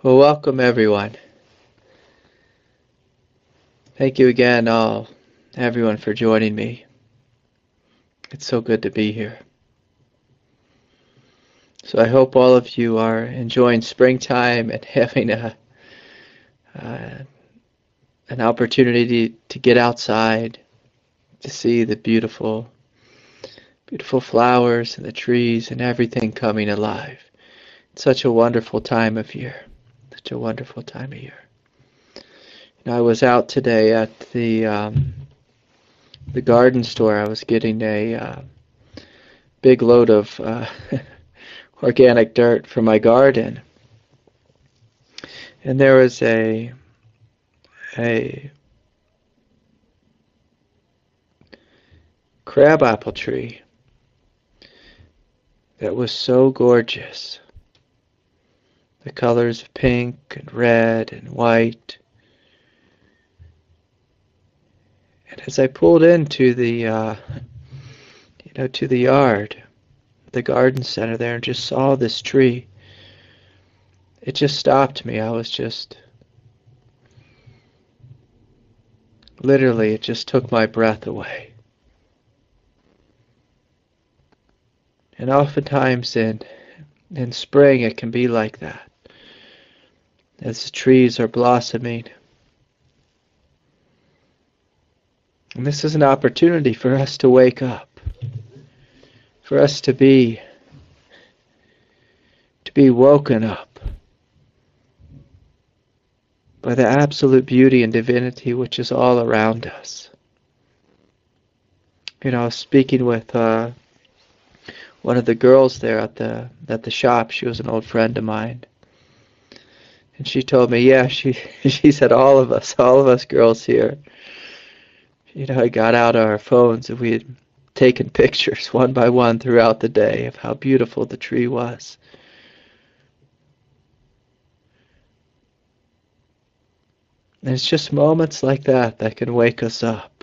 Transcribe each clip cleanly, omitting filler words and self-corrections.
Well, welcome everyone. Thank you again, everyone, for joining me. It's so good to be here. So I hope all of you are enjoying springtime and having uh, an opportunity to get outside, to see the beautiful, beautiful flowers and the trees and everything coming alive. It's such a wonderful time of year. Such a wonderful time of year. I was out today at the garden store. I was getting a big load of organic dirt for my garden, and there was a crabapple tree that was so gorgeous. The colors of pink and red and white. And as I pulled into to the yard, the garden center there, and just saw this tree, it just stopped me. I was just, literally, it just took my breath away. And oftentimes in spring it can be like that. As the trees are blossoming. And this is an opportunity for us to wake up. For us to be woken up by the absolute beauty and divinity which is all around us. I was speaking with one of the girls there at the shop. She was an old friend of mine. And she told me, yeah, she said all of us girls here, I got out our phones and we had taken pictures one by one throughout the day of how beautiful the tree was. And it's just moments like that that can wake us up.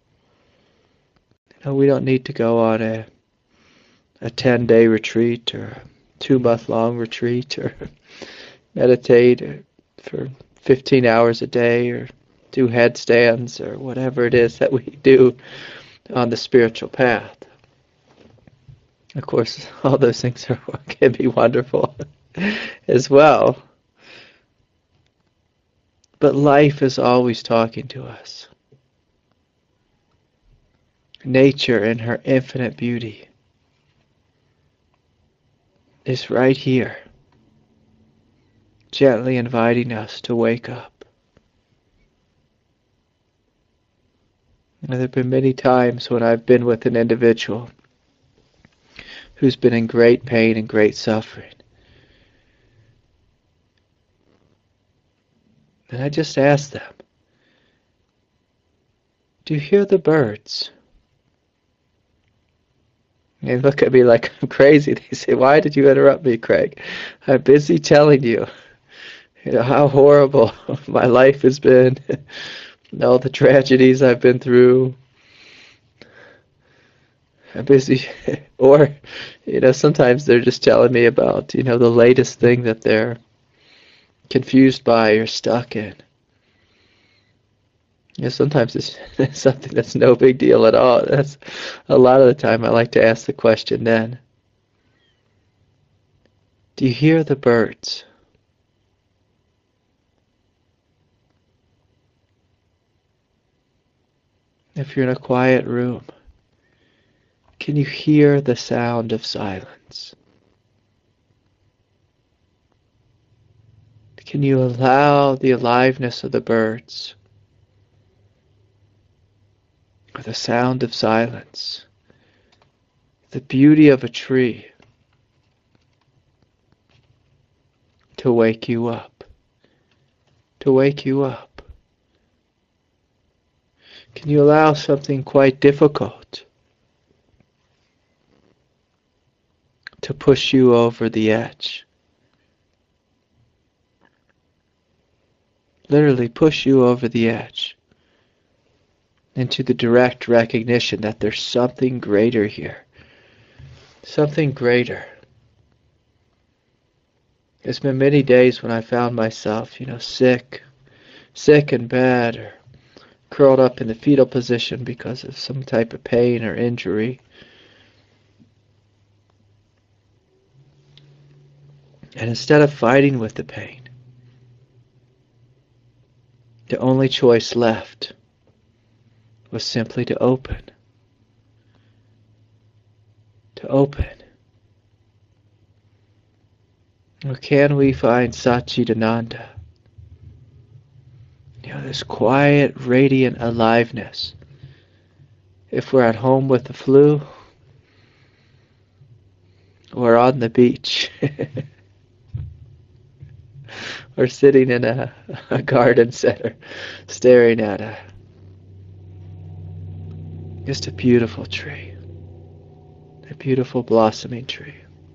We don't need to go on a 10-day retreat or a 2-month-long retreat or meditate for 15 hours a day or do headstands or whatever it is that we do on the spiritual path. Of course, all those things can be wonderful as well. But life is always talking to us. Nature in her infinite beauty is right here, gently inviting us to wake up. There have been many times when I've been with an individual who's been in great pain and great suffering. And I just ask them, do you hear the birds? They look at me like I'm crazy. They say, why did you interrupt me, Craig? I'm busy telling you, how horrible my life has been, all the tragedies I've been through. I'm busy. Or, sometimes they're just telling me about, the latest thing that they're confused by or stuck in. Sometimes it's something that's no big deal at all. That's a lot of the time I like to ask the question then. Do you hear the birds? If you're in a quiet room, can you hear the sound of silence? Can you allow the aliveness of the birds, or the sound of silence, the beauty of a tree, to wake you up? To wake you up. Can you allow something quite difficult to push you over the edge? Literally push you over the edge into the direct recognition that there's something greater here. Something greater. There's been many days when I found myself, sick in bed, or curled up in the fetal position because of some type of pain or injury. And instead of fighting with the pain, the only choice left was simply to open. To open. Or can we find Satchidananda? This quiet, radiant aliveness. If we're at home with the flu, or on the beach, or sitting in a garden center, staring at just a beautiful tree, a beautiful blossoming tree.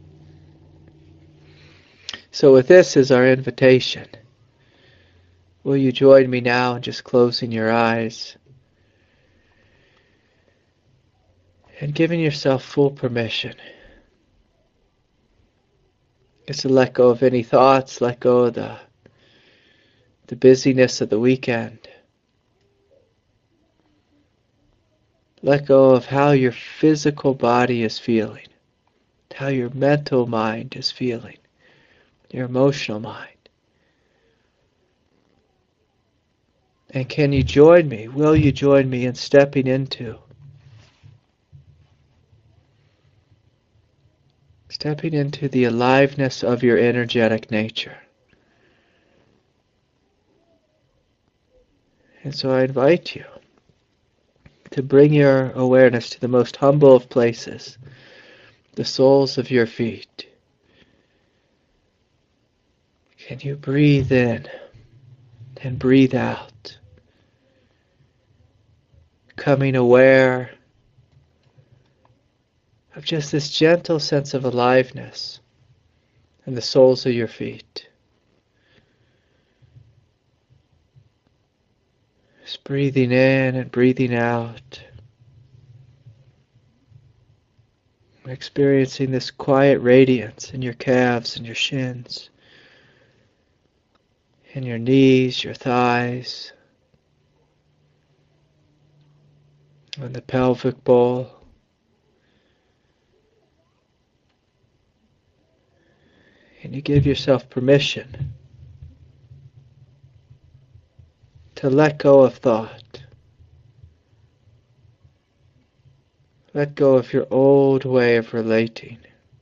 So with this as our invitation, will you join me now in just closing your eyes and giving yourself full permission just to let go of any thoughts, let go of the busyness of the weekend. Let go of how your physical body is feeling, how your mental mind is feeling, your emotional mind. And can you join me? Will you join me in stepping into the aliveness of your energetic nature? And so I invite you to bring your awareness to the most humble of places, the soles of your feet. Can you breathe in and breathe out? Becoming aware of just this gentle sense of aliveness in the soles of your feet. Just breathing in and breathing out. Experiencing this quiet radiance in your calves and your shins, in your knees, your thighs, and the pelvic bowl. And you give yourself permission to let go of thought. Let go of your old way of relating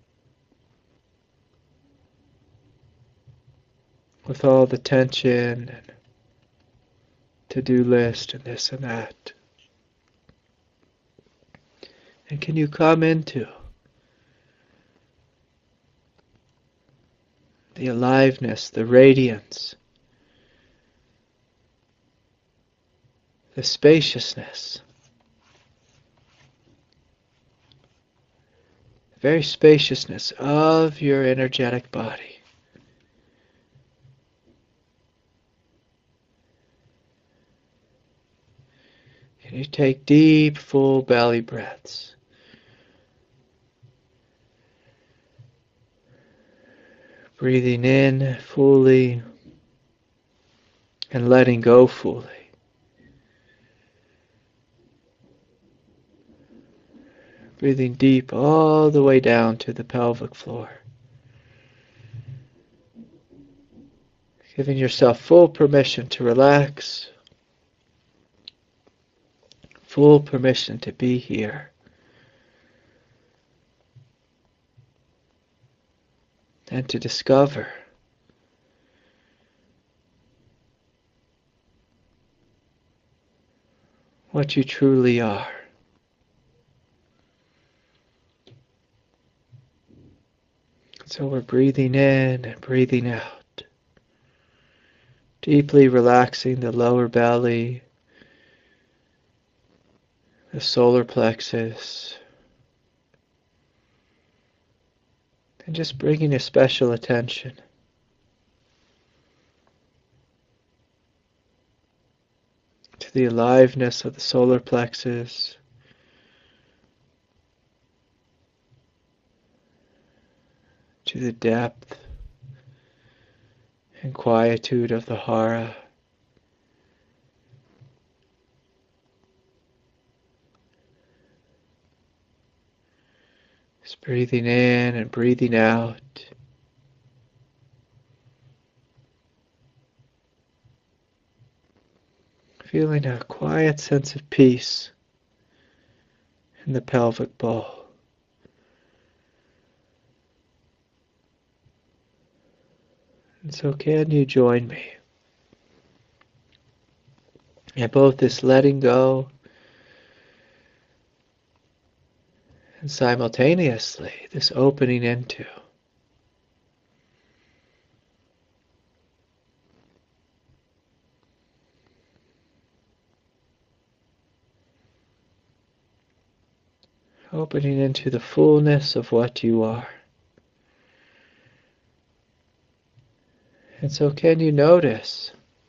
with all the tension and to-do list and this and that. And can you come into the aliveness, the radiance, the spaciousness, the very spaciousness of your energetic body. Can you take deep, full belly breaths? Breathing in fully and letting go fully. Breathing deep all the way down to the pelvic floor. Giving yourself full permission to relax. Full permission to be here. And to discover what you truly are. So we're breathing in and breathing out. Deeply relaxing the lower belly, the solar plexus. And just bringing a special attention to the aliveness of the solar plexus, to the depth and quietude of the hara. Just breathing in and breathing out. Feeling a quiet sense of peace in the pelvic bowl. And so can you join me in both this letting go and simultaneously this opening into? Opening into the fullness of what you are. And so can you notice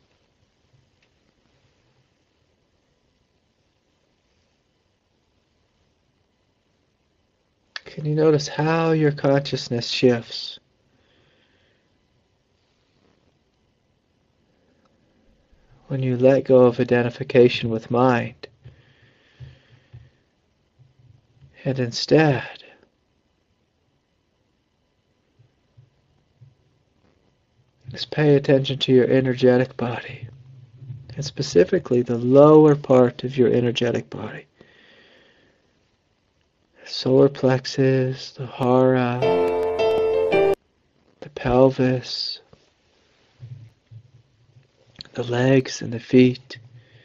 how your consciousness shifts when you let go of identification with mind and instead just pay attention to your energetic body, and specifically the lower part of your energetic body. The solar plexus, the hara, the pelvis, the legs and the feet.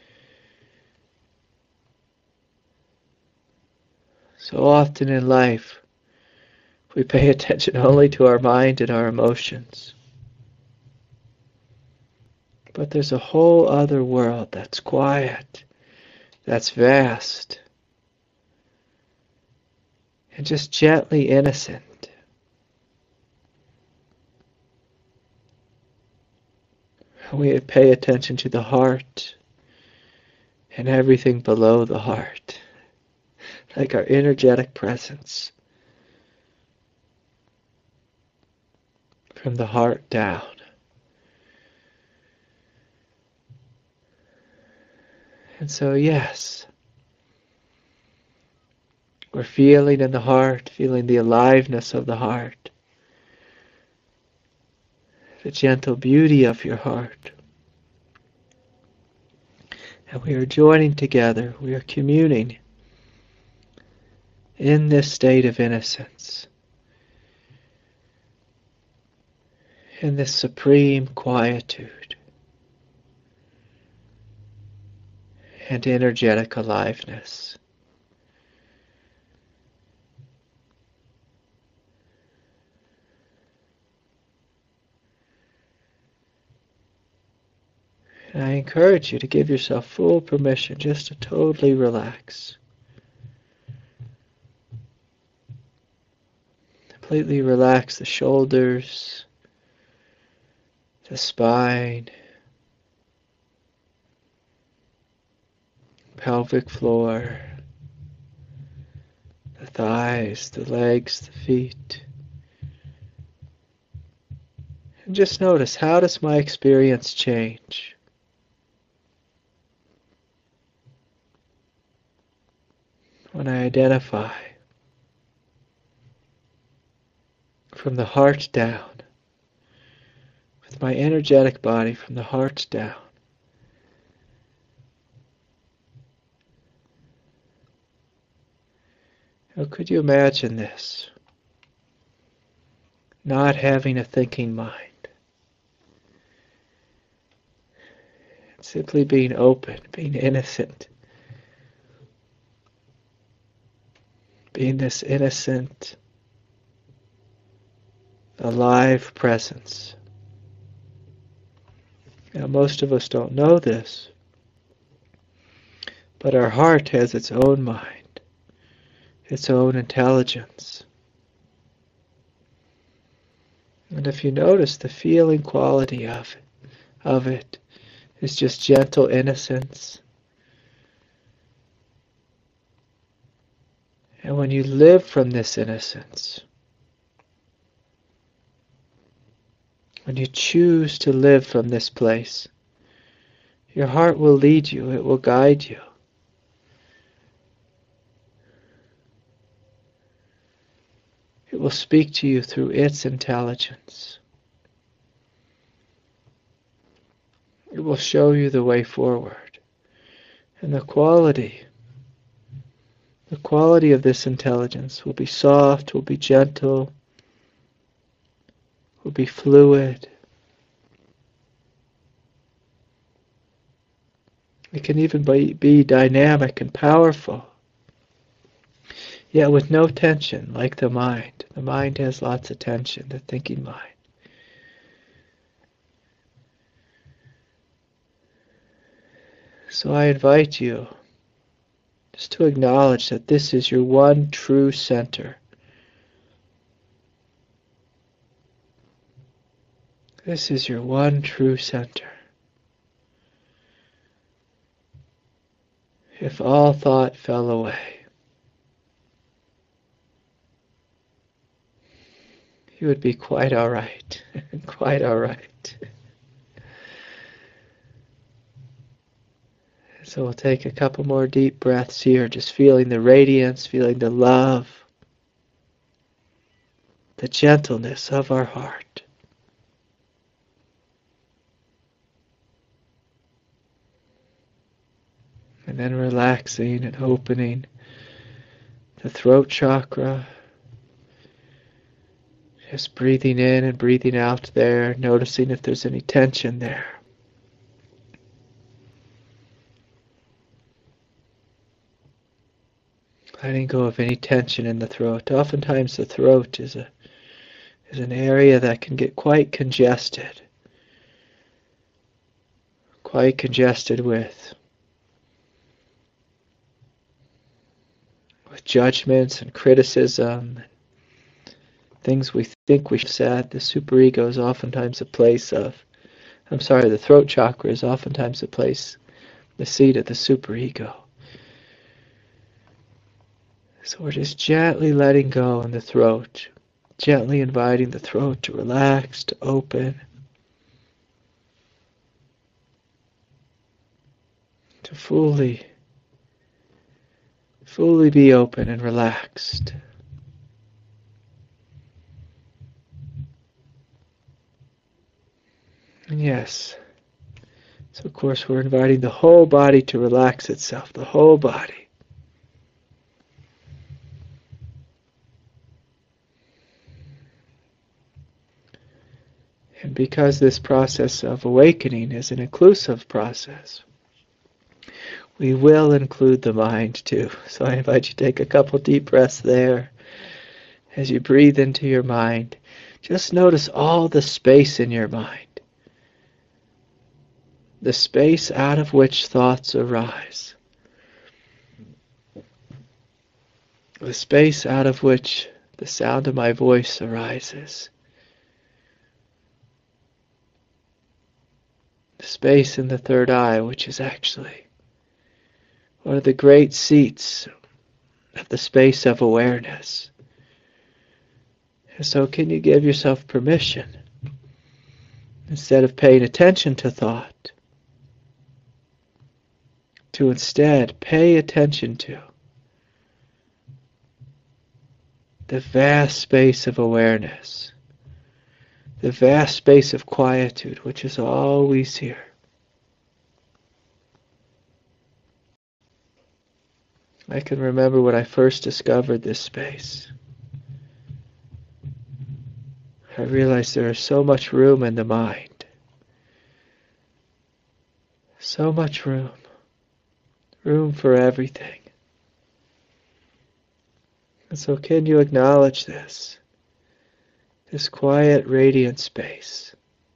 So often in life, we pay attention only to our mind and our emotions. But there's a whole other world that's quiet, that's vast, and just gently innocent. We pay attention to the heart and everything below the heart, like our energetic presence, from the heart down. And so, yes, we're feeling in the heart, feeling the aliveness of the heart, the gentle beauty of your heart. And we are joining together, we are communing in this state of innocence, in this supreme quietude and energetic aliveness. And I encourage you to give yourself full permission just to totally relax. Completely relax the shoulders, the spine, pelvic floor, the thighs, the legs, the feet. And just notice, how does my experience change when I identify from the heart down, with my energetic body from the heart down? How could you imagine this? Not having a thinking mind. Simply being open, being innocent. Being this innocent, alive presence. Now, most of us don't know this, but our heart has its own mind, its own intelligence. And if you notice, the feeling quality of it is just gentle innocence. And when you live from this innocence, when you choose to live from this place, your heart will lead you, it will guide you. It will speak to you through its intelligence. It will show you the way forward. And the quality of this intelligence will be soft, will be gentle, will be fluid. It can even be dynamic and powerful, yet with no tension, like the mind. The mind has lots of tension, the thinking mind. So I invite you just to acknowledge that this is your one true center. This is your one true center. If all thought fell away, you would be quite all right. Quite all right. So we'll take a couple more deep breaths here, just feeling the radiance, feeling the love, the gentleness of our heart. And then relaxing and opening the throat chakra. Just breathing in and breathing out there, noticing if there's any tension there. Letting go of any tension in the throat. Oftentimes the throat is an area that can get quite congested. Quite congested with judgments and criticism, things we think we should have said. The superego is oftentimes a place of, the throat chakra is oftentimes a place, the seat of the superego. So we're just gently letting go in the throat, gently inviting the throat to relax, to open, to fully be open and relaxed. And yes, so of course we're inviting the whole body to relax itself, the whole body. And because this process of awakening is an inclusive process, we will include the mind too. So I invite you to take a couple deep breaths there. As you breathe into your mind, just notice all the space in your mind. The space out of which thoughts arise. The space out of which the sound of my voice arises. The space in the third eye, which is actually one of the great seats of the space of awareness. And so can you give yourself permission, instead of paying attention to thought, to instead pay attention to the vast space of awareness, the vast space of quietude, which is always here. I can remember when I first discovered this space. I realized there is so much room in the mind. So much room. Room for everything. And so can you acknowledge this? This quiet, radiant space.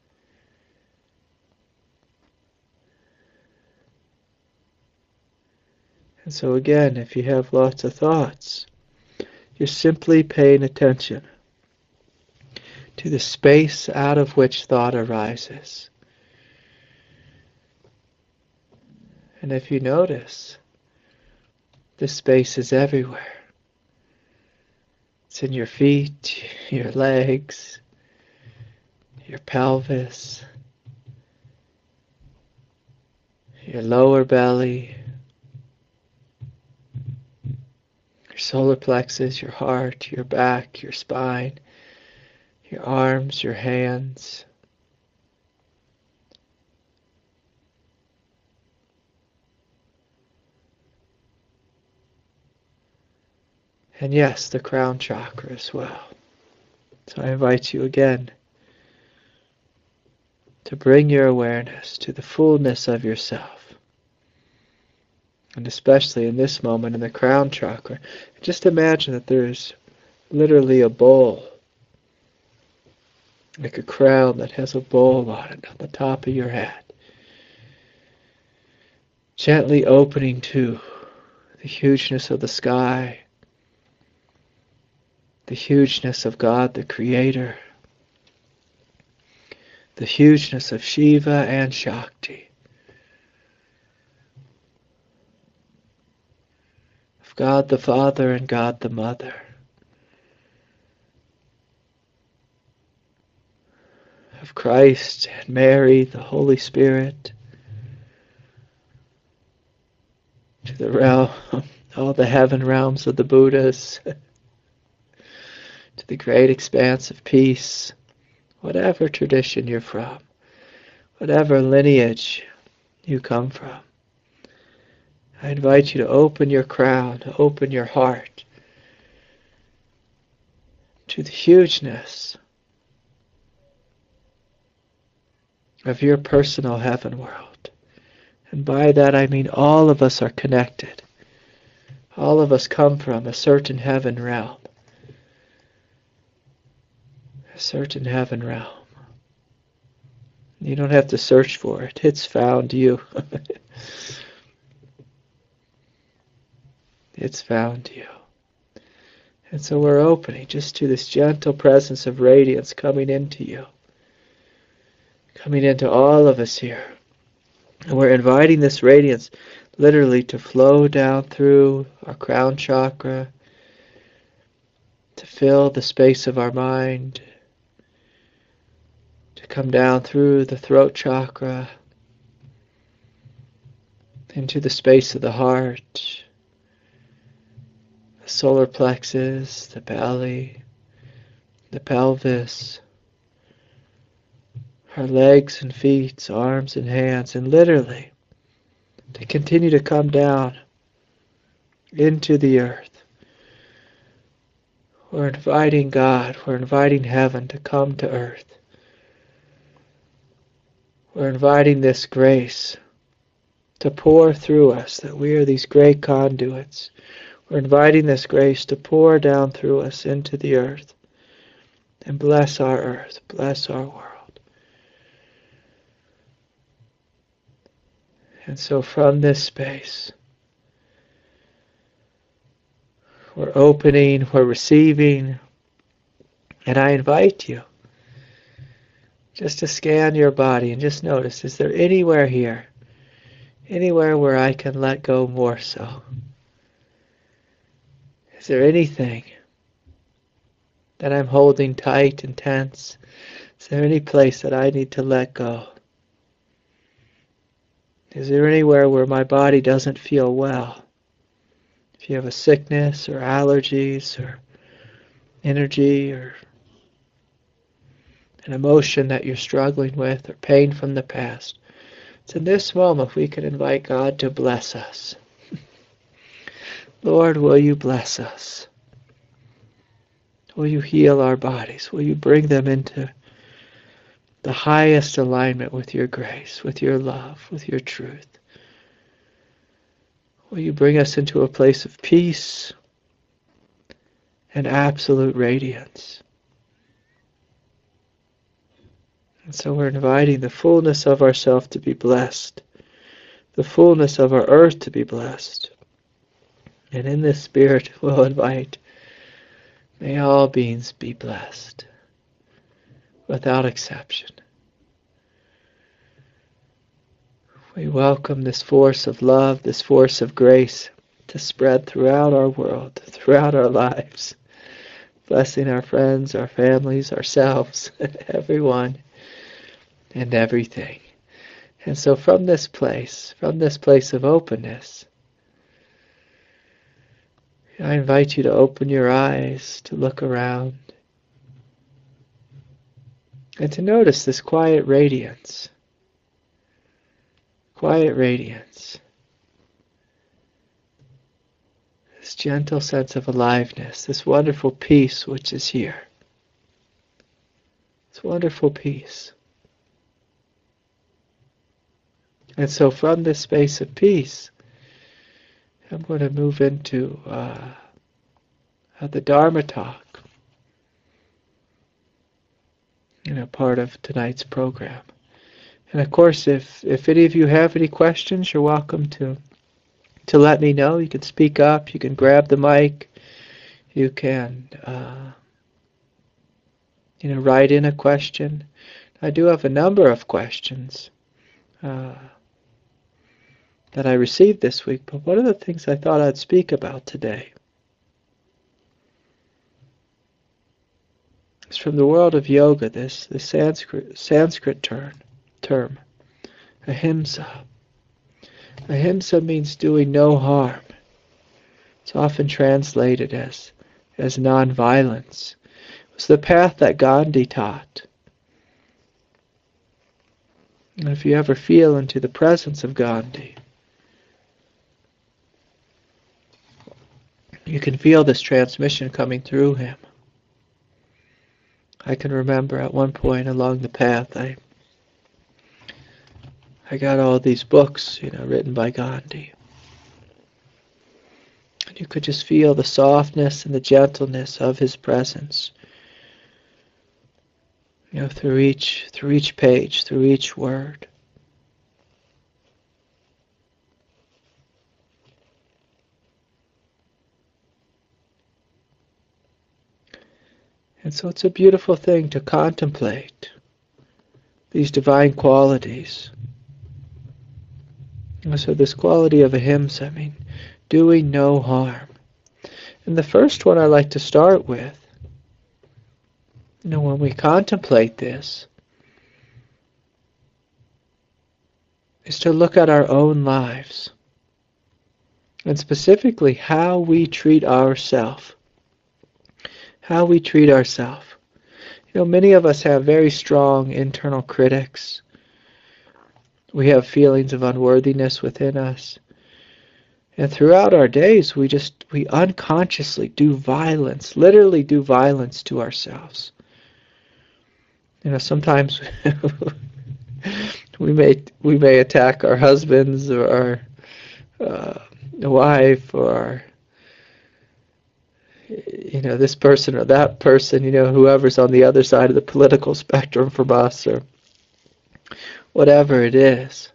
And so again, if you have lots of thoughts, you're simply paying attention to the space out of which thought arises. And if you notice, this space is everywhere. It's in your feet, your legs, your pelvis, your lower belly, your solar plexus, your heart, your back, your spine, your arms, your hands. And yes, the crown chakra as well. So I invite you again to bring your awareness to the fullness of yourself. And especially in this moment in the crown chakra, just imagine that there's literally a bowl, like a crown that has a bowl on it on the top of your head. Gently opening to the hugeness of the sky, the hugeness of God the Creator, the hugeness of Shiva and Shakti, of God the Father and God the Mother, of Christ and Mary, the Holy Spirit, to the realm, all the heaven realms of the Buddhas, to the great expanse of peace, whatever tradition you're from, whatever lineage you come from. I invite you to open your crown, to open your heart to the hugeness of your personal heaven world. And by that I mean all of us are connected. All of us come from a certain heaven realm. A certain heaven realm. You don't have to search for it. It's found you. It's found you. And so we're opening just to this gentle presence of radiance coming into you. Coming into all of us here. And we're inviting this radiance literally to flow down through our crown chakra, to fill the space of our mind, to come down through the throat chakra, into the space of the heart, the solar plexus, the belly, the pelvis, our legs and feet, arms and hands, and literally to continue to come down into the earth. We're inviting God, we're inviting heaven to come to earth. We're inviting this grace to pour through us, that we are these great conduits. We're inviting this grace to pour down through us into the earth and bless our earth, bless our world. And so from this space, we're opening, we're receiving, and I invite you just to scan your body and just notice, is there anywhere here, anywhere where I can let go more so? Is there anything that I'm holding tight and tense? Is there any place that I need to let go? Is there anywhere where my body doesn't feel well? If you have a sickness or allergies or energy or an emotion that you're struggling with or pain from the past, it's in this moment we can invite God to bless us. Lord, will you bless us? Will you heal our bodies? Will you bring them into the highest alignment with your grace, with your love, with your truth? Will you bring us into a place of peace and absolute radiance? And so we're inviting the fullness of ourself to be blessed, the fullness of our earth to be blessed. And in this spirit we'll invite, may all beings be blessed, without exception. We welcome this force of love, this force of grace to spread throughout our world, throughout our lives, blessing our friends, our families, ourselves, everyone and everything. And so from this place of openness, I invite you to open your eyes, to look around, and to notice this quiet radiance. Quiet radiance. This gentle sense of aliveness, this wonderful peace which is here. This wonderful peace. And so from this space of peace, I'm going to move into the Dharma talk, part of tonight's program. And of course, if any of you have any questions, you're welcome to let me know. You can speak up, you can grab the mic, you can write in a question. I do have a number of questions that I received this week, but one of the things I thought I'd speak about today is from the world of yoga, this Sanskrit term, ahimsa. Ahimsa means doing no harm. It's often translated as non-violence. It was the path that Gandhi taught. And if you ever feel into the presence of Gandhi, you can feel this transmission coming through him. I can remember at one point along the path, I got all these books, written by Gandhi. And you could just feel the softness and the gentleness of his presence, through each page, through each word. And so it's a beautiful thing to contemplate these divine qualities. So this quality of ahimsa, doing no harm. And the first one I like to start with, when we contemplate this, is to look at our own lives. And specifically how we treat ourselves. How we treat ourselves. Many of us have very strong internal critics. We have feelings of unworthiness within us. And throughout our days, we unconsciously do violence, literally do violence to ourselves. Sometimes we may attack our husbands or our wife or this person or that person, whoever's on the other side of the political spectrum from us or whatever it is.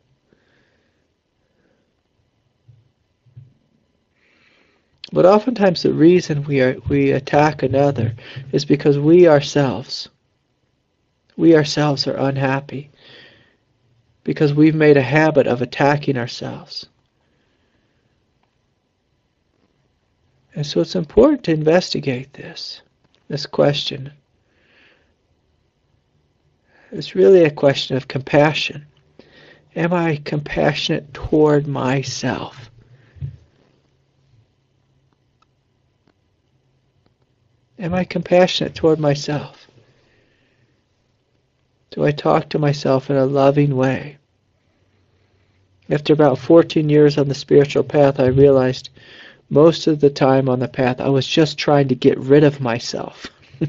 But oftentimes the reason we attack another is because we ourselves are unhappy because we've made a habit of attacking ourselves. And so it's important to investigate this question. It's really a question of compassion. Am I compassionate toward myself? Am I compassionate toward myself? Do I talk to myself in a loving way? After about 14 years on the spiritual path, I realized most of the time on the path, I was just trying to get rid of myself.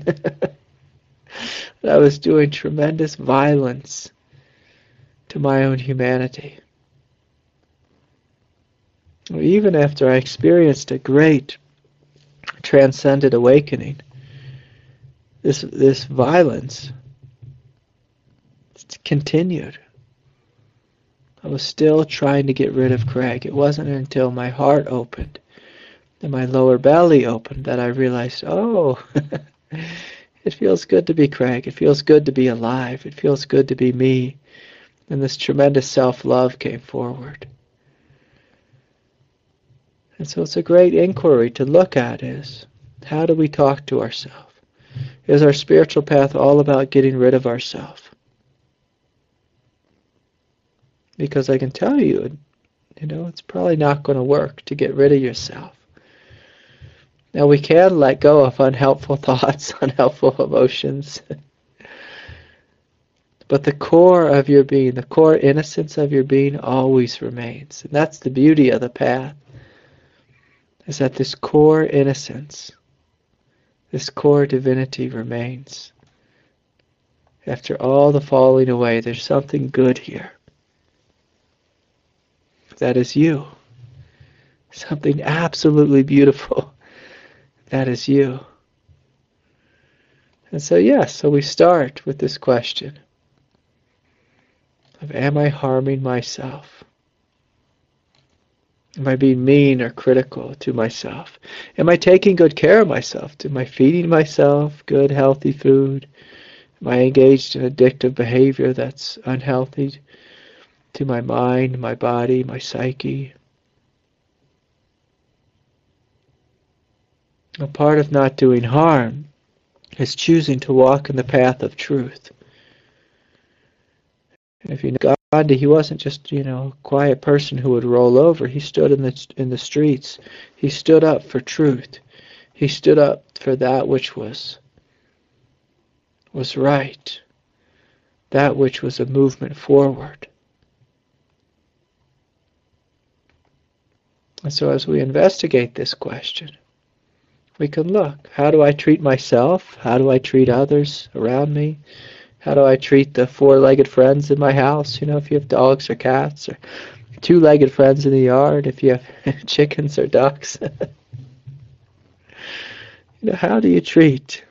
I was doing tremendous violence to my own humanity. Even after I experienced a great transcendent awakening, this violence continued. I was still trying to get rid of Craig. It wasn't until my heart opened and my lower belly opened that I realized, it feels good to be Craig. It feels good to be alive. It feels good to be me. And this tremendous self-love came forward. And so it's a great inquiry to look at is, how do we talk to ourselves? Is our spiritual path all about getting rid of ourselves? Because I can tell you, it's probably not going to work to get rid of yourself. Now we can let go of unhelpful thoughts, unhelpful emotions. But the core of your being, the core innocence of your being always remains. And that's the beauty of the path, is that this core innocence, this core divinity remains. After all the falling away, there's something good here. That is you. Something absolutely beautiful. That is you. And so so we start with this question of, am I harming myself? Am I being mean or critical to myself? Am I taking good care of myself? Am I feeding myself good, healthy food? Am I engaged in addictive behavior that's unhealthy to my mind, my body, my psyche? A part of not doing harm is choosing to walk in the path of truth. And if you know Gandhi, he wasn't just, a quiet person who would roll over. He stood in the streets. He stood up for truth. He stood up for that which was right, that which was a movement forward. And so as we investigate this question, we can look, how do I treat myself? How do I treat others around me? How do I treat the four-legged friends in my house? If you have dogs or cats, or two-legged friends in the yard, if you have chickens or ducks. How do you treat?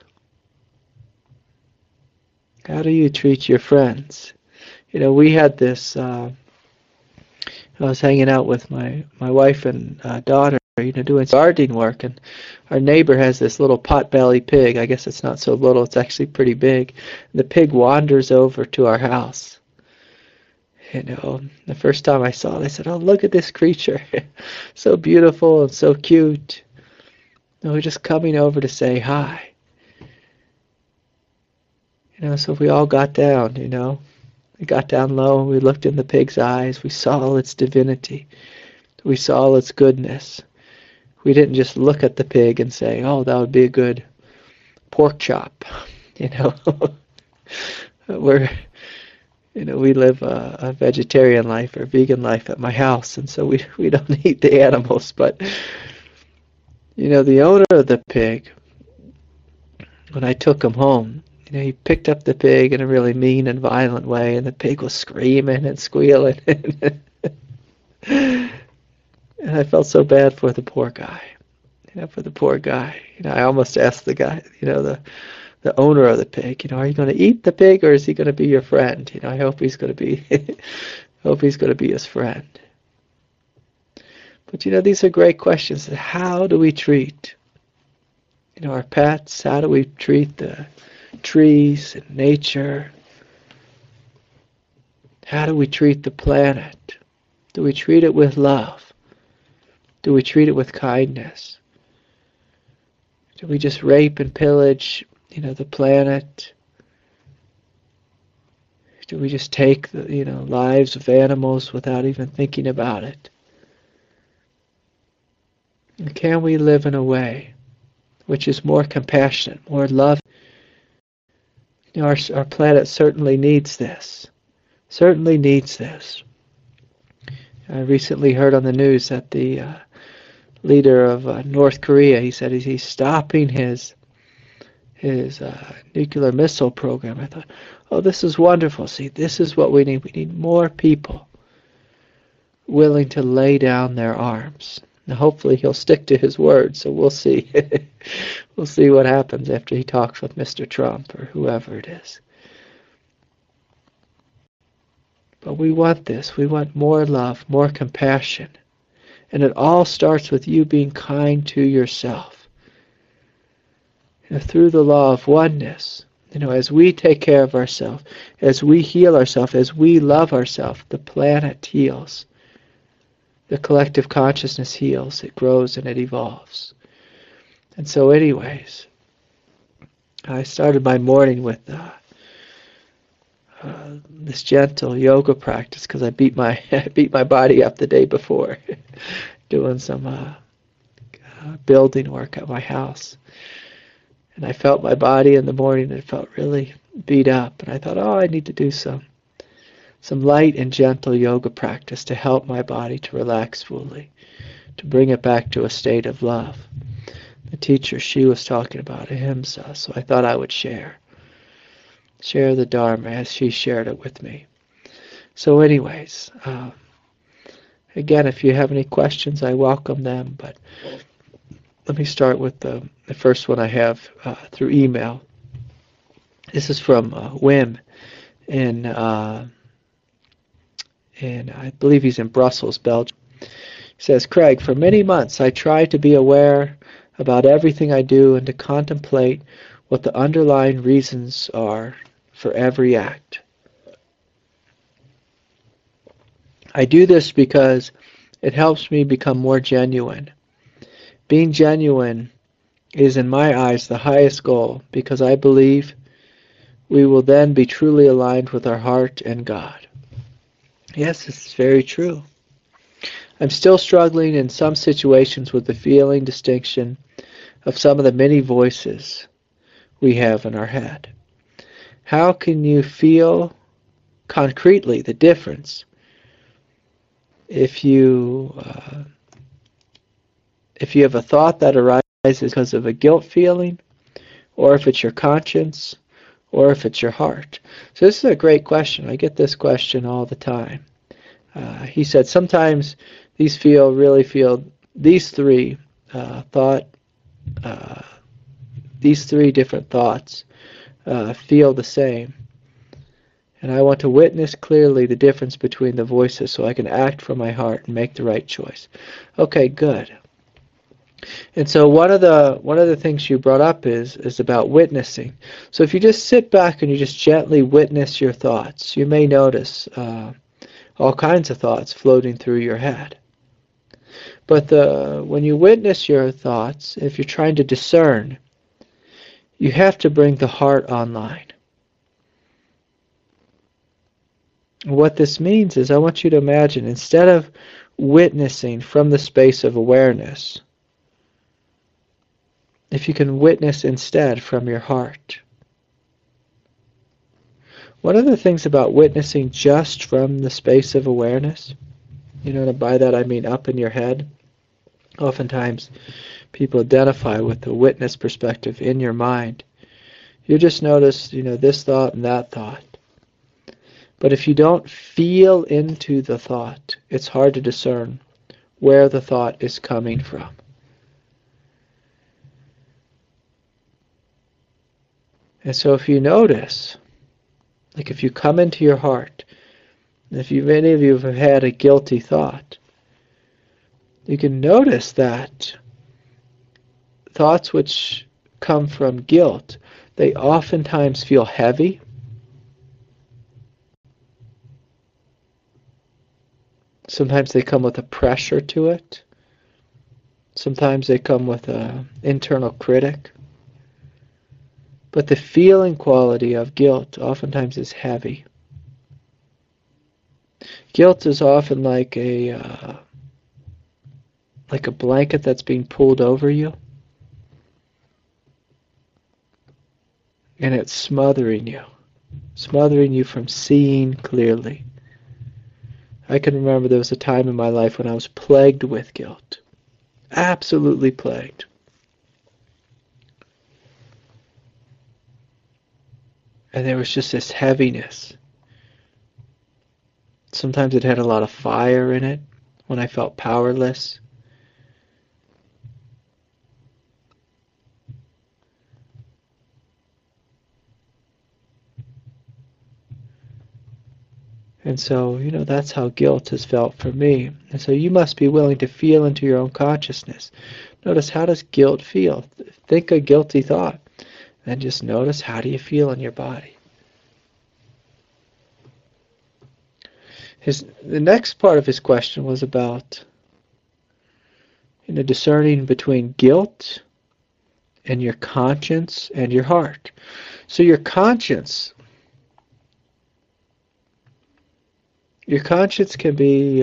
How do you treat your friends? We had this, I was hanging out with my wife and daughter, doing gardening work, and our neighbor has this little pot-bellied pig. I guess it's not so little, it's actually pretty big. And the pig wanders over to our house. The first time I saw it, I said, "Oh, look at this creature. So beautiful and so cute." And we're just coming over to say hi. So we all got down, We got down low and we looked in the pig's eyes. We saw its divinity. We saw its goodness. We didn't just look at the pig and say, "Oh, that would be a good pork chop." We live a vegetarian life or vegan life at my house, and so we don't eat the animals. But, the owner of the pig, when I took him home, he picked up the pig in a really mean and violent way, and the pig was screaming and squealing. And I felt so bad for the poor guy. I almost asked the guy, the owner of the pig, are you going to eat the pig or is he going to be your friend? I hope he's going to be, his friend. But these are great questions. How do we treat, our pets? How do we treat the trees and nature? How do we treat the planet? Do we treat it with love? Do we treat it with kindness? Do we just rape and pillage, the planet? Do we just take the, lives of animals without even thinking about it? And can we live in a way which is more compassionate, more loving? Our planet certainly needs this. Certainly needs this. I recently heard on the news that the leader of North Korea, he said he's stopping his nuclear missile program. I thought, oh, this is wonderful. See, this is what we need. We need more people willing to lay down their arms. Now, hopefully he'll stick to his word, so we'll see. We'll see what happens after he talks with Mr. Trump or whoever it is. But we want this. We want more love, more compassion. And it all starts with you being kind to yourself. Through the law of oneness, as we take care of ourselves, as we heal ourselves, as we love ourselves, the planet heals. The collective consciousness heals. It grows and it evolves. And so anyways, I started my morning with this gentle yoga practice because I beat my I beat my body up the day before doing some building work at my house, and I felt my body in the morning. It felt really beat up, and I thought, oh, I need to do some light and gentle yoga practice to help my body to relax fully, to bring it back to a state of love. The teacher, she was talking about ahimsa, so I thought I would share the Dharma as she shared it with me. So anyways, again, if you have any questions, I welcome them, but let me start with the first one I have through email. This is from Wim in I believe he's in Brussels, Belgium. He says, Craig, for many months I tried to be aware about everything I do and to contemplate what the underlying reasons are for every act. I do this because it helps me become more genuine. Being genuine is, in my eyes, the highest goal because I believe we will then be truly aligned with our heart and God. Yes, this is very true. I'm still struggling in some situations with the feeling distinction of some of the many voices we have in our head. How can you feel concretely the difference if you have a thought that arises because of a guilt feeling, or if it's your conscience, or if it's your heart? So this is a great question. I get this question all the time. He said sometimes these three different thoughts feel the same. And I want to witness clearly the difference between the voices so I can act from my heart and make the right choice. Okay, good. And so one of the things you brought up is about witnessing. So if you just sit back and you just gently witness your thoughts, you may notice all kinds of thoughts floating through your head. But when you witness your thoughts, if you're trying to discern, you have to bring the heart online. What this means is I want you to imagine, instead of witnessing from the space of awareness, if you can witness instead from your heart. One of the things about witnessing just from the space of awareness, and by that I mean up in your head, oftentimes people identify with the witness perspective in your mind. You just notice, this thought and that thought. But if you don't feel into the thought, it's hard to discern where the thought is coming from. And so if you notice, like if you come into your heart, and if any of you have had a guilty thought, you can notice that thoughts which come from guilt, they oftentimes feel heavy. Sometimes they come with a pressure to it. Sometimes they come with an internal critic. But the feeling quality of guilt oftentimes is heavy. Guilt is often like a blanket that's being pulled over you. And it's smothering you from seeing clearly. I can remember there was a time in my life when I was plagued with guilt. Absolutely plagued. And there was just this heaviness. Sometimes it had a lot of fire in it when I felt powerless. And so, that's how guilt has felt for me. And so you must be willing to feel into your own consciousness. Notice, how does guilt feel? Think a guilty thought. And just notice, how do you feel in your body? The next part of his question was about discerning between guilt and your conscience and your heart. So your conscience Your conscience can be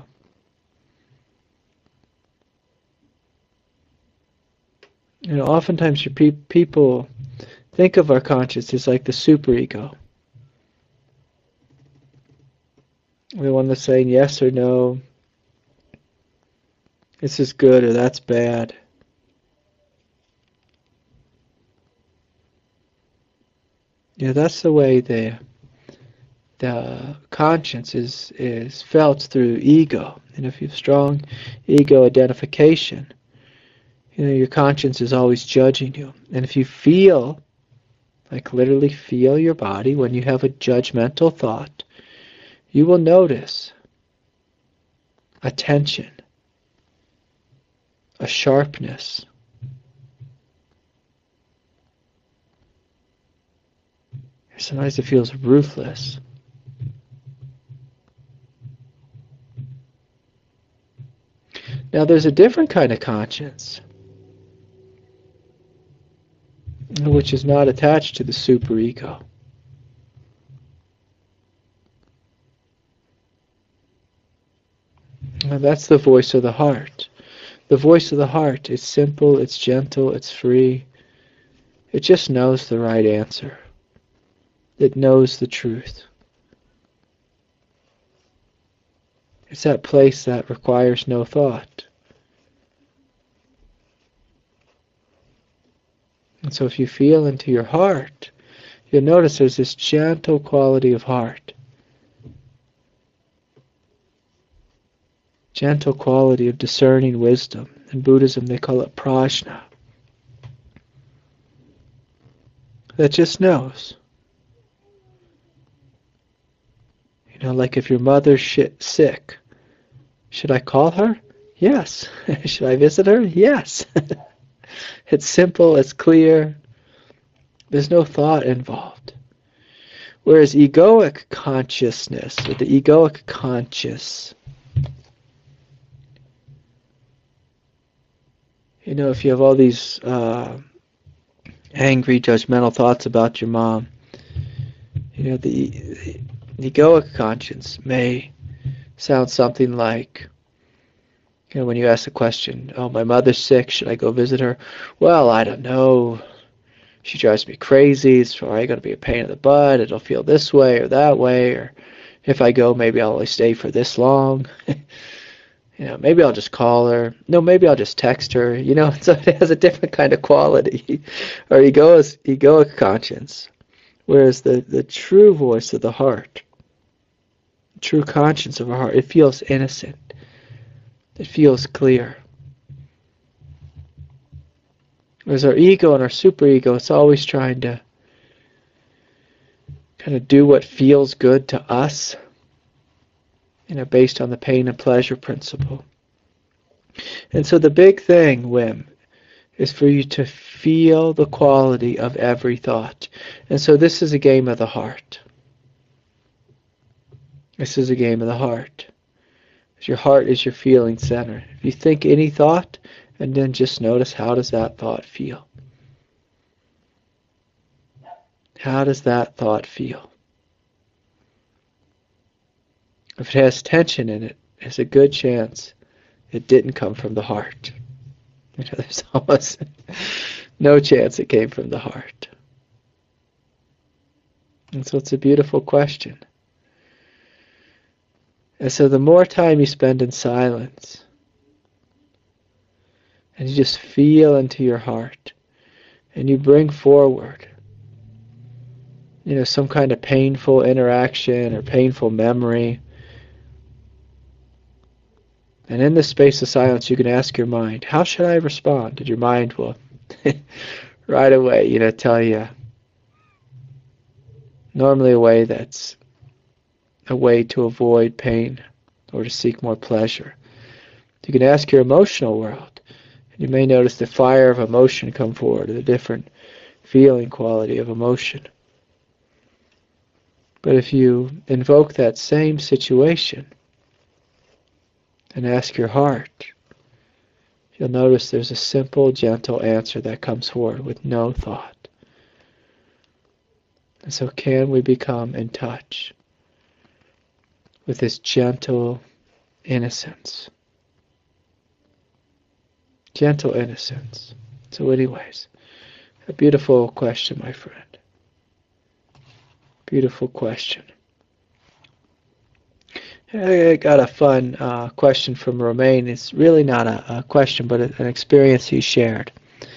oftentimes your people think of our conscience as like the superego. The one that's saying yes or no, this is good or that's bad. That's the way the conscience is felt through ego. And if you have strong ego identification, your conscience is always judging you. And if you feel, like literally feel your body when you have a judgmental thought, you will notice a tension, a sharpness. Sometimes it feels ruthless. Now there's a different kind of conscience, which is not attached to the superego. And that's the voice of the heart. The voice of the heart is simple, it's gentle, it's free. It just knows the right answer. It knows the truth. It's that place that requires no thought. And so if you feel into your heart, you'll notice there's this gentle quality of heart. Gentle quality of discerning wisdom. In Buddhism they call it prajna. That just knows. Like if your mother's sick, should I call her? Yes. Should I visit her? Yes. It's simple, it's clear. There's no thought involved. Whereas egoic consciousness, or the egoic conscious, if you have all these angry, judgmental thoughts about your mom, the egoic conscience may sound something like, when you ask the question, oh, my mother's sick, should I go visit her? Well, I don't know. She drives me crazy. It's probably going to be a pain in the butt. It'll feel this way or that way. Or if I go, maybe I'll only stay for this long. Maybe I'll just call her. No, maybe I'll just text her. So it has a different kind of quality. Or egoic conscience. Whereas the true voice of the heart, true conscience of our heart, it feels innocent. It feels clear. Whereas our ego and our superego, it's always trying to kind of do what feels good to us, based on the pain and pleasure principle. And so the big thing, Wim, is for you to feel the quality of every thought. And so this is a game of the heart. This is a game of the heart. Your heart is your feeling center. If you think any thought, and then just notice, how does that thought feel? How does that thought feel? If it has tension in it, there's a good chance it didn't come from the heart. There's almost no chance it came from the heart. And so it's a beautiful question. And so the more time you spend in silence, and you just feel into your heart, and you bring forward, some kind of painful interaction or painful memory, and in the space of silence you can ask your mind, how should I respond? And your mind will right away, tell you, normally a way that's a way to avoid pain or to seek more pleasure. You can ask your emotional world. You may notice the fire of emotion come forward, the different feeling quality of emotion. But if you invoke that same situation and ask your heart, you'll notice there's a simple, gentle answer that comes forward with no thought. And so can we become in touch with this gentle innocence. Gentle innocence. So anyways, a beautiful question, my friend. Beautiful question. I got a fun question from Romain. It's really not a question, but an experience he shared.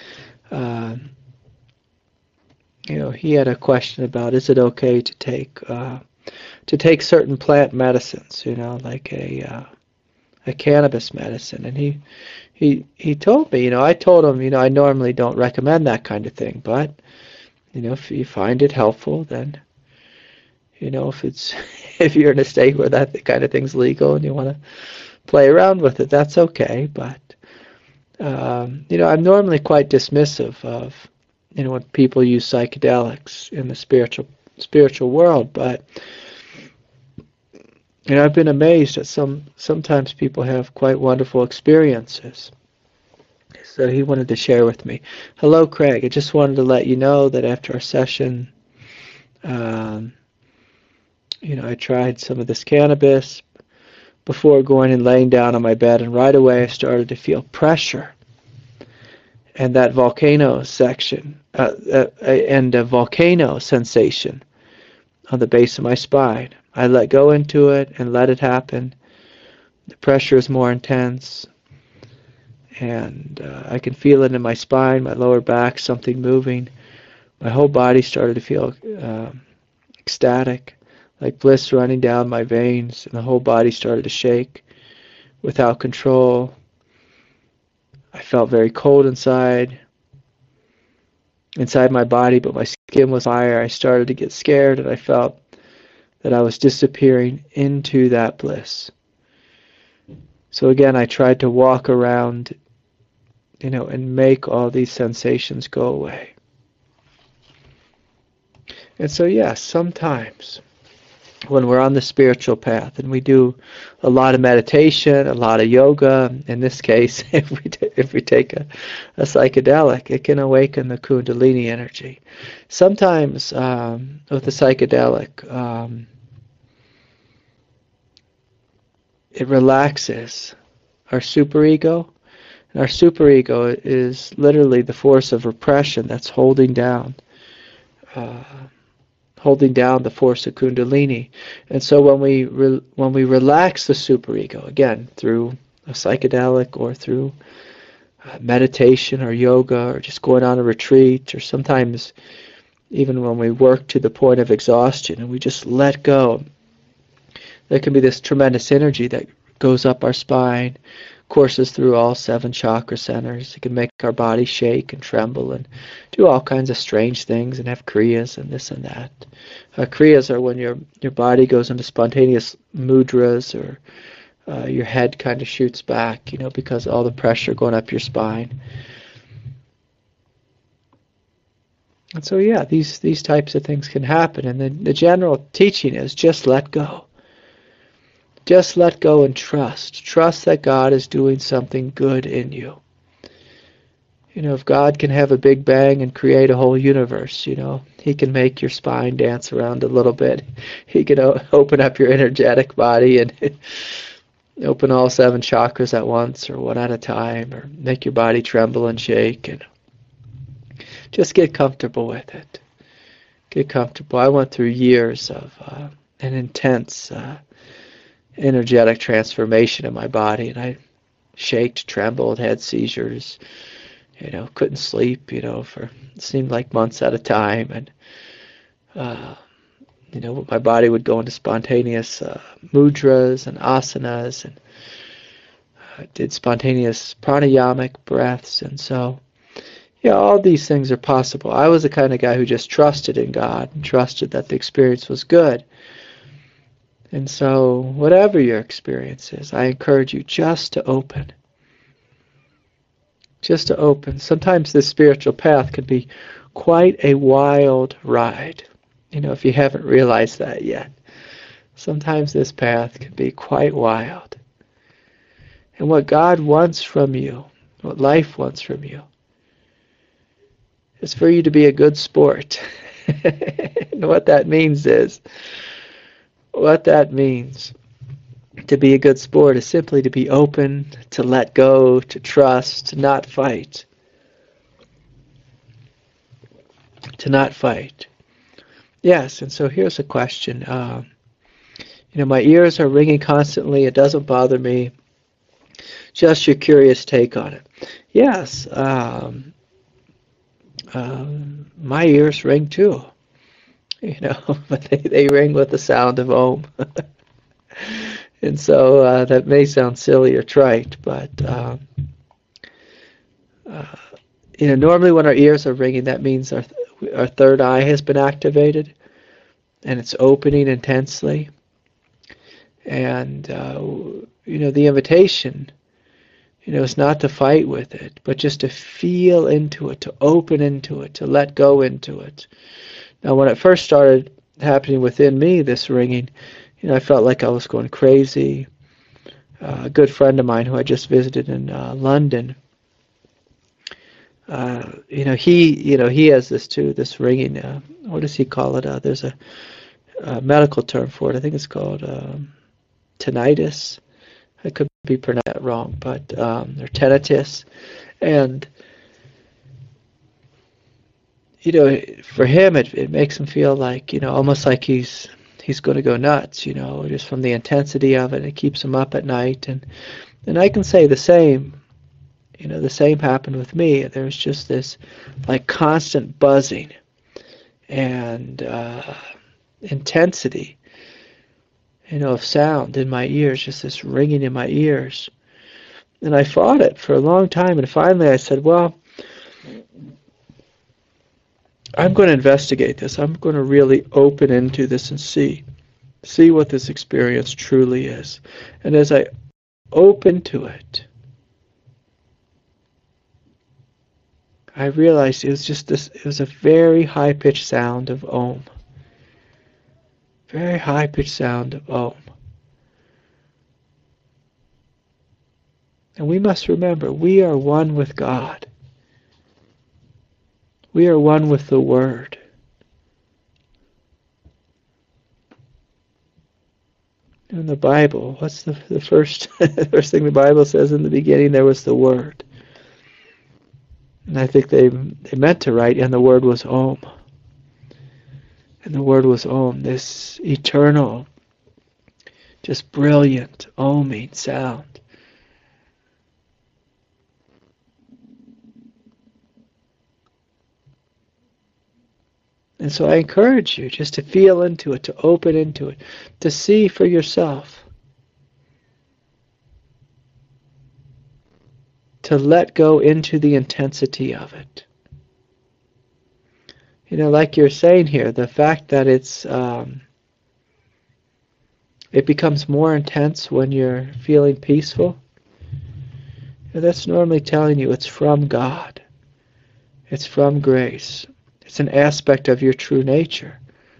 He had a question about, is it okay to take certain plant medicines, like a cannabis medicine? And he told me, I told him, I normally don't recommend that kind of thing, but if you find it helpful, then if you're in a state where that kind of thing's legal and you want to play around with it, that's okay. But I'm normally quite dismissive of when people use psychedelics in the spiritual world. But I've been amazed that sometimes people have quite wonderful experiences. So he wanted to share with me. Hello, Craig. I just wanted to let you know that after our session, I tried some of this cannabis before going and laying down on my bed, and right away I started to feel pressure and that volcano section and a volcano sensation on the base of my spine. I let go into it and let it happen. The pressure is more intense, and I can feel it in my spine, my lower back, something moving. My whole body started to feel ecstatic, like bliss running down my veins, and the whole body started to shake without control. I felt very cold inside my body, but my skin was fire. I started to get scared, and I felt that I was disappearing into that bliss. So again, I tried to walk around, and make all these sensations go away. And so, yes, sometimes when we're on the spiritual path and we do a lot of meditation, a lot of yoga, in this case, if we take a psychedelic, it can awaken the Kundalini energy. Sometimes with the psychedelic, it relaxes our superego. And our superego is literally the force of repression that's holding down the force of Kundalini. And so when we relax the superego, again, through a psychedelic or through meditation or yoga or just going on a retreat, or sometimes even when we work to the point of exhaustion and we just let go, there can be this tremendous energy that goes up our spine, courses through all 7 chakra centers. It can make our body shake and tremble and do all kinds of strange things and have kriyas and this and that. Kriyas are when your body goes into spontaneous mudras, or your head kind of shoots back, because all the pressure going up your spine. And so, yeah, these types of things can happen. And the general teaching is just let go. Just let go and trust. Trust that God is doing something good in you. If God can have a big bang and create a whole universe, He can make your spine dance around a little bit. He can open up your energetic body and open all 7 chakras at once, or one at a time, or make your body tremble and shake. And just get comfortable with it. Get comfortable. I went through years of an intense energetic transformation in my body, and I shaked, trembled, had seizures, couldn't sleep, for it seemed like months at a time, and my body would go into spontaneous mudras and asanas, and I did spontaneous pranayamic breaths. And so, all these things are possible. I was the kind of guy who just trusted in God and trusted that the experience was good. And so, whatever your experience is, I encourage you just to open. Just to open. Sometimes this spiritual path can be quite a wild ride, if you haven't realized that yet. Sometimes this path can be quite wild. And what God wants from you, what life wants from you, is for you to be a good sport. And what that means to be a good sport is simply to be open, to let go, to trust, to not fight. To not fight. Yes, and so here's a question. My ears are ringing constantly. It doesn't bother me. Just your curious take on it. Yes, my ears ring too. But they ring with the sound of Om. And so that may sound silly or trite, but normally when our ears are ringing, that means our third eye has been activated, and it's opening intensely. And the invitation, is not to fight with it, but just to feel into it, to open into it, to let go into it. Now, when it first started happening within me, this ringing, I felt like I was going crazy. A good friend of mine who I just visited in London, he has this too, this ringing. What does he call it? There's a medical term for it. I think it's called tinnitus. I could be pronouncing that wrong, but or tinnitus. And for him, it makes him feel like almost like he's going to go nuts. Just from the intensity of it. It keeps him up at night, and I can say the same. The same happened with me. There's just this like constant buzzing and intensity, of sound in my ears, just this ringing in my ears. And I fought it for a long time, and finally I said, well, I'm going to investigate this. I'm going to really open into this and see what this experience truly is. And as I open to it, I realized it was a very high-pitched sound of Om. Very high-pitched sound of Om. And we must remember, we are one with God. We are one with the Word. In the Bible, what's the first thing the Bible says? In the beginning there was the Word. And I think they meant to write, and the Word was Om. And the Word was Om, this eternal, just brilliant, oming sound. And so I encourage you just to feel into it, to open into it, to see for yourself, to let go into the intensity of it. Like you're saying here, the fact that it becomes more intense when you're feeling peaceful, that's normally telling you it's from God. It's from grace. It's an aspect of your true nature.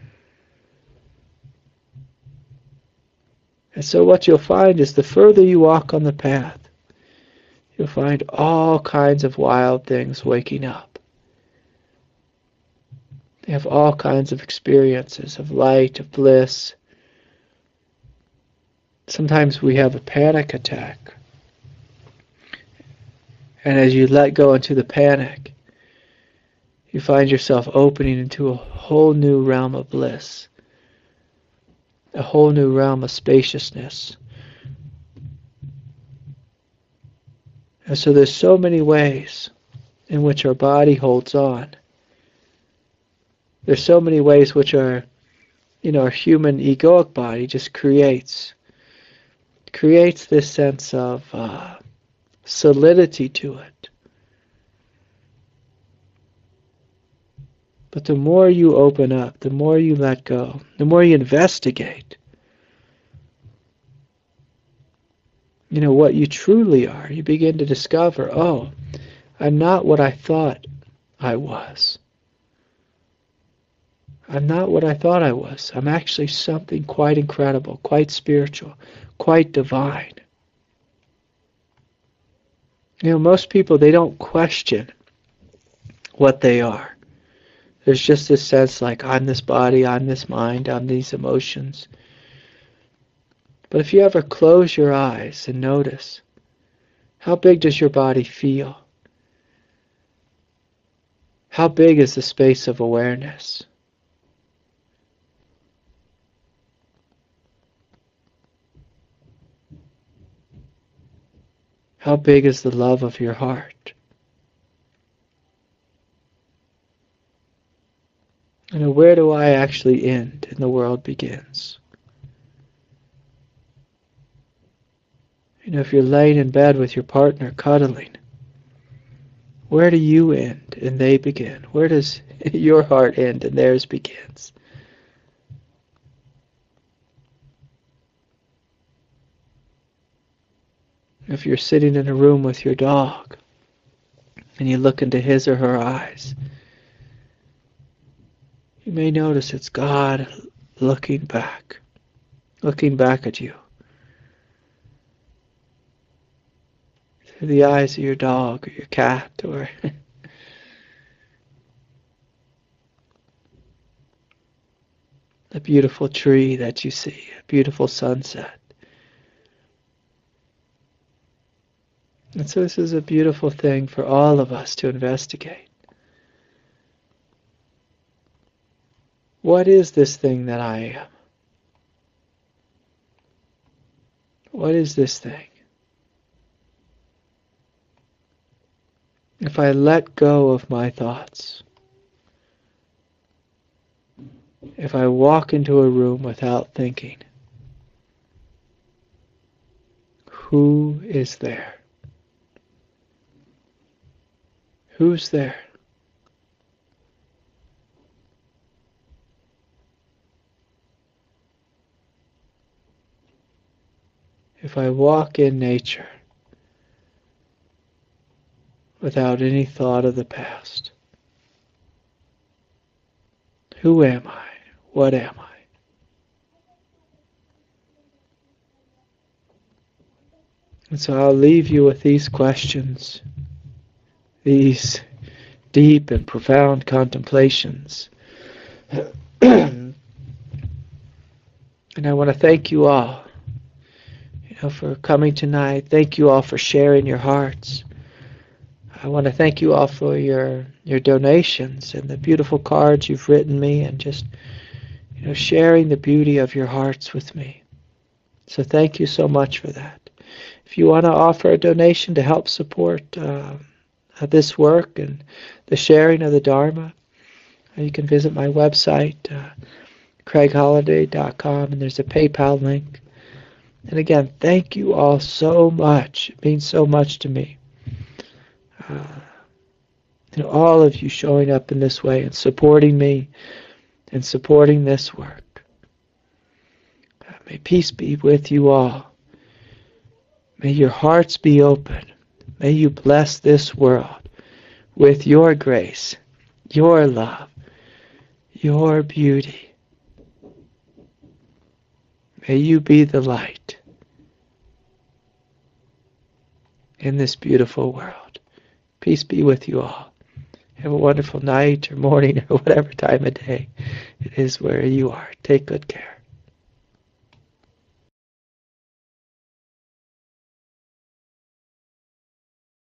And so what you'll find is the further you walk on the path, you'll find all kinds of wild things waking up. They have all kinds of experiences of light, of bliss. Sometimes we have a panic attack. And as you let go into the panic, you find yourself opening into a whole new realm of bliss, a whole new realm of spaciousness. And so there's so many ways in which our body holds on. There's so many ways which our human egoic body just creates this sense of solidity to it. But the more you open up, the more you let go, the more you investigate, what you truly are, you begin to discover, oh, I'm not what I thought I was. I'm not what I thought I was. I'm actually something quite incredible, quite spiritual, quite divine. Most people, they don't question what they are. There's just this sense like, I'm this body, I'm this mind, I'm these emotions. But if you ever close your eyes and notice, how big does your body feel? How big is the space of awareness? How big is the love of your heart? And where do I actually end and the world begins? If you're laying in bed with your partner cuddling, where do you end and they begin? Where does your heart end and theirs begins? If you're sitting in a room with your dog and you look into his or her eyes, you may notice it's God looking back at you. Through the eyes of your dog or your cat or a beautiful tree that you see, a beautiful sunset. And so this is a beautiful thing for all of us to investigate. What is this thing that I am? What is this thing? If I let go of my thoughts, if I walk into a room without thinking, who is there? Who's there? If I walk in nature without any thought of the past, who am I? What am I? And so I'll leave you with these questions, these deep and profound contemplations. And I want to thank you all, for coming tonight. Thank you all for sharing your hearts. I want to thank you all for your donations and the beautiful cards you've written me and just, sharing the beauty of your hearts with me. So thank you so much for that. If you want to offer a donation to help support this work and the sharing of the Dharma, you can visit my website, craigholiday.com, and there's a PayPal link. And again, thank you all so much. It means so much to me. All of you showing up in this way and supporting me and supporting this work. May peace be with you all. May your hearts be open. May you bless this world with your grace, your love, your beauty. May you be the light in this beautiful world. Peace be with you all. Have a wonderful night or morning or whatever time of day it is where you are. Take good care.